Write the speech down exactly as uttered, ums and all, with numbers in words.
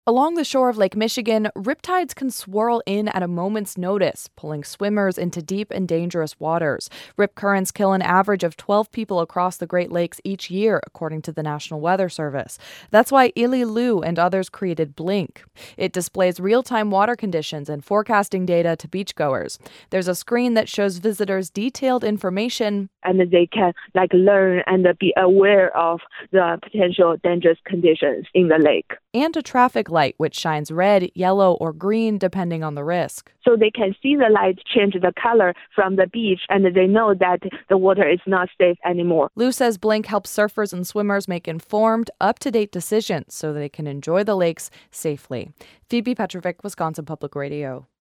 Along the shore of Lake Michigan, riptides can swirl in at a moment's notice, pulling swimmers into deep and dangerous waters. Rip currents kill an average of twelve people across the Great Lakes each year, according to the National Weather Service. That's why Ili Lu and others created Blink. It displays real-time water conditions and forecasting data to beachgoers. There's a screen that shows visitors detailed information, and they can like learn and be aware of the potential dangerous conditions in the lake. And a traffic light, which shines red, yellow, or green depending on the risk. So they can see the light change the color from the beach, and they know that the water is not safe anymore. Lu says Blink helps surfers and swimmers make informed, up-to-date decisions so they can enjoy the lakes safely. Phoebe Petrovic, Wisconsin Public Radio.